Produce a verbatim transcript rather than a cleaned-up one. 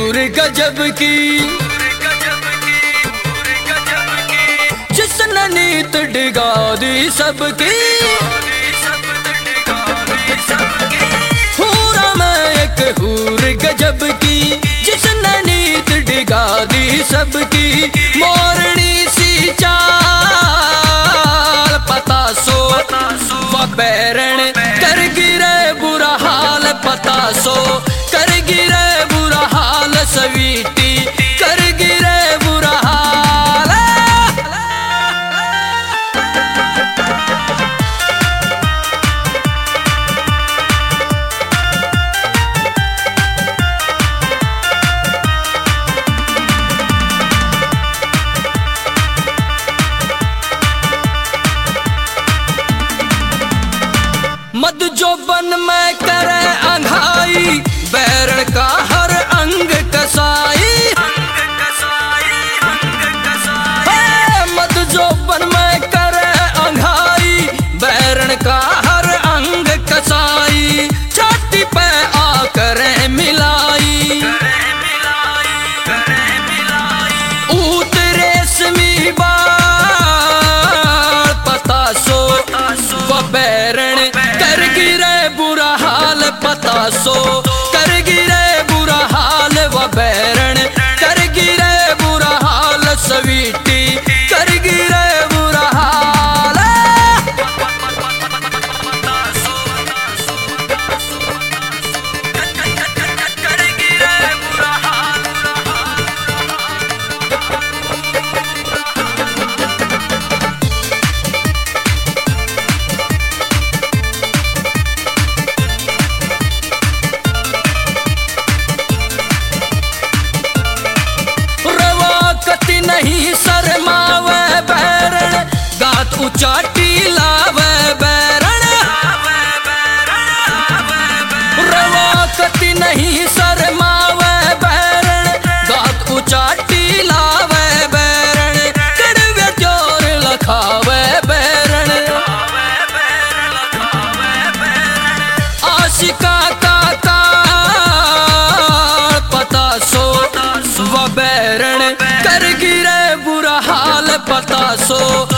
हूर गजब की, जिसने नीत डिगा दी सबकी। हूरा में एक हूर गजब की, जिसने नीत डिगा दी सबकी। मोरनी सी चाल पता सो व बैरण कर गिरे बुरा हाल पता सो कर गिरे बुरा हाल सवीटी कर गिरे बुरा हाल। मद जो बन में करे अंघाई, बैरण का हर अंग कसाई। मद जो बन में करे अंघाई, बैरण का हर अंग कसाई। छाती पे आकर मिलाई, ऊत रेशमी बाल पता सो व बैरण कर गिरे बुरा हाल पता सो कर गिरे बुरा हाल व बैरण कर गिरे बुरा हाल सवीटी कर गिरे बुरा हाल। नहीं शर्मावे बैरण गात उचाटी लावे बैरण। रवाकती नहीं शर्मावे बैरण गात उचाटी लावे बैरण। कड़वे जोर लखावे बैरण, आशिका का काल पता सो व बैरण कर गिरे बुरा हाल पता सो